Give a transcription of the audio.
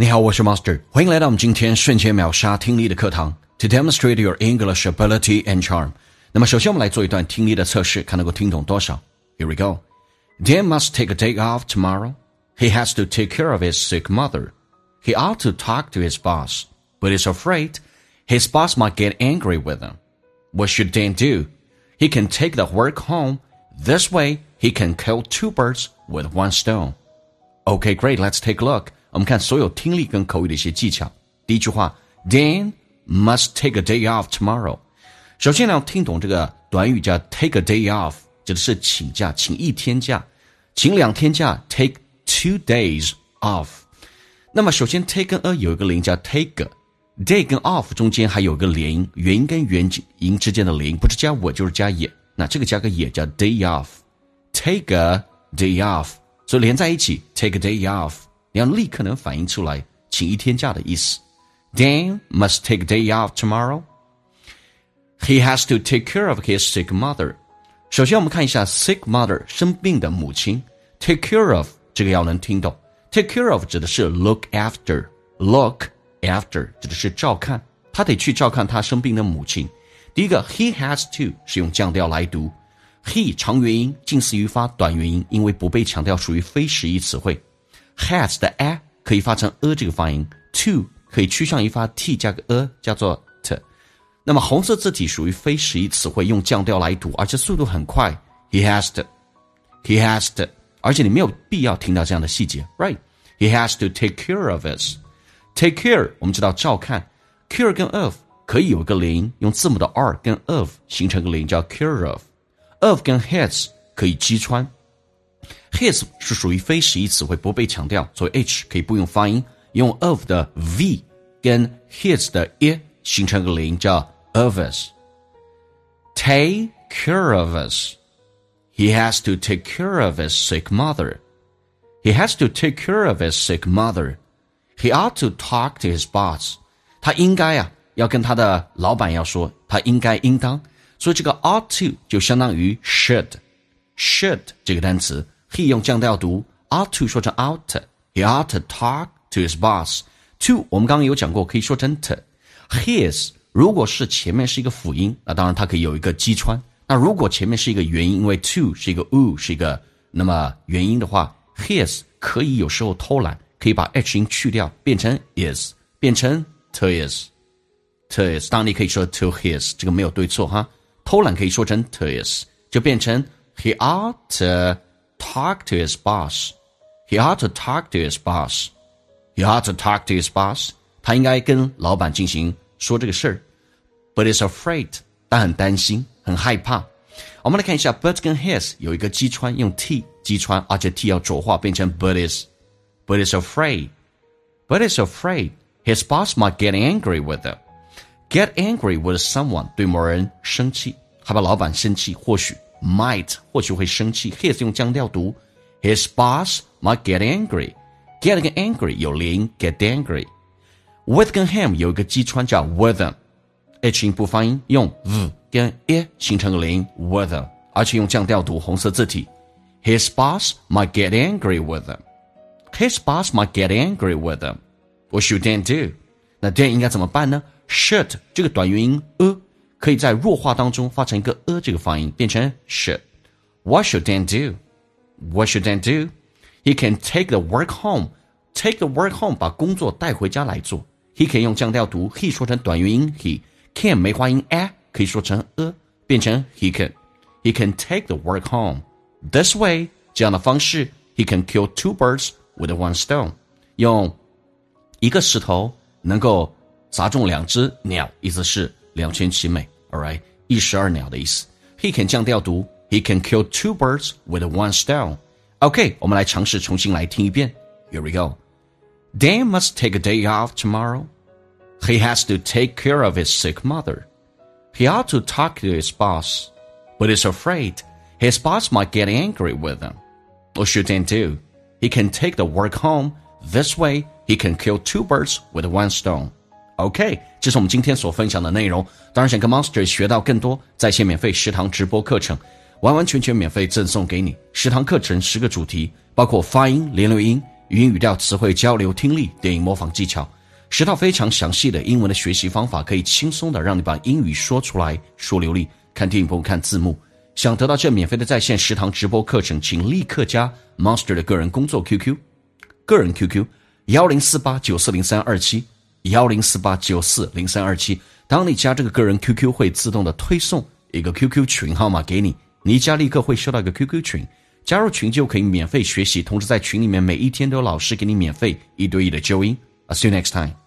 你好，我是 Master， 欢迎来到我们今天瞬间秒杀听力的课堂 To demonstrate your English ability and charm。 那么首先我们来做一段听力的测试，看能够听懂多少。 Here we go. Dan must take a day off tomorrow. He has to take care of his sick mother. He ought to talk to his boss, but is afraid his boss might get angry with him. What should Dan do? He can take the work home. This way, he can kill two birds with one stone. Okay, great. Let's take a look. 我们看所有听力跟口语的一些技巧。第一句话 Dan must take a day off tomorrow. 首先呢，听懂这个短语叫 take a day off， 指的是请假，请一天假，请2天假 take 2 days off。 那么首先 take 跟 a 有一个连音叫 take day 跟 off 中间还有一个连音，元音跟元音之间的连音不是加我就是加也，那这个加个也叫 day off， take a day off， 所以连在一起 take a day off，你要立刻能反应出来请一天假的意思。 Dan must take a day off tomorrow. He has to take care of his sick mother. 首先我们看一下 sick mother 生病的母亲， take care of 这个要能听懂， take care of 指的是 look after， look after 指的是照看，他得去照看他生病的母亲。第一个 he has to 是用降调来读， he 长元音近似语法短元音，因为不被强调属于非实义词汇。has 的 a 可以发成这个发音， to 可以趋向于发 t 加个叫做 t。 那么红色字体属于非实义词汇，用降调来读，而且速度很快。 he has to， 而且你没有必要听到这样的细节 right。 he has to take care of us。 take care 我们知道照看， care 跟 of 可以有一个连音，用字母的 r 跟 of 形成个连音叫 care of。 of 跟 his 可以击穿， his 是属于非实义词汇，不被强调，所以 h 可以不用发音，用 of 的 v 跟 his 的 i 形成个连音叫 of us。 take care of us. He has to take care of his sick mother. He has to take care of his sick mother. He ought to talk to his boss. 他应该要跟他的老板要说，他应当，所以这个 ought to 就相当于 should 这个单词，he 用降调读， ought to 说成 ought。 He ought to talk to his boss. To 我们刚刚有讲过，可以说成 t。 His 如果是前面是一个辅音，那当然它可以有一个击穿。那如果前面是一个元音，因为 to 是一个 是一个那么元音的话， his 可以有时候偷懒，可以把 h 音去掉，变成 is， 变成 to is。 当然你可以说 to his， 这个没有对错哈，偷懒可以说成 to is， 就变成 he ought to talk to his boss. He ought to talk to his boss. He ought to talk to his boss. 他应该跟老板进行说这个事儿。But is afraid. 但很担心，很害怕。我们来看一下 but 跟 his 有一个击穿，用 t 击穿，而且 t 要浊化变成 but is afraid. But is afraid. His boss might get angry with him. Get angry with someone 对某人生气，害怕老板生气，或许会生气。 his 用降调读， his boss might get angry. Get 跟 angry 有连音 get angry。 with 跟 him 有一个击穿叫 with him， h 音不发音，用 v 跟 i 形成个连音 with him， 而且用降调读红色字体。 His boss might get angry with him. His boss might get angry with him. What should Dan do? 那 Dan 应该怎么办呢？ should 这个短元音可以在弱化当中发成一个这个发音，变成 should。 What should Dan do? What should Dan do? He can take the work home. Take the work home 把工作带回家来做。 He 可以用降调读， he 说成短元音 he， can 梅花音 可以说成变成 he can. He can take the work home. This way 这样的方式 he can kill two birds with one stone. 用一个石头能够砸中2只鸟，意思是两全其美 alright， 一石二鸟的意思。 He can 降调读， he can kill two birds with one stone. OK， 我们来尝试重新来听一遍。 Here we go. Dan must take a day off tomorrow. He has to take care of his sick mother. He ought to talk to his boss, but is afraid his boss might get angry with him. What should Dan do? He can take the work home. This way, he can kill two birds with one stone. OK， 这是我们今天所分享的内容。当然想跟 Monster 学到更多，在线免费10堂直播课程，完完全全免费赠送给你。10堂课程10个主题，包括发音、连留音、 语音语调、词汇交流、听力、电影模仿技巧，10套非常详细的英文的学习方法，可以轻松的让你把英语说出来，说流利。看电影不用看字幕。想得到这免费的在线10堂直播课程，请立刻加 Monster 的个人工作 QQ， 个人 QQ 1048940327 1048940327。当你加这个个人 QQ， 会自动的推送一个 QQ 群号码给你，你一加立刻会收到一个 QQ 群，加入群就可以免费学习，同时在群里面每一天都有老师给你免费1对1的纠音。I'll see you next time.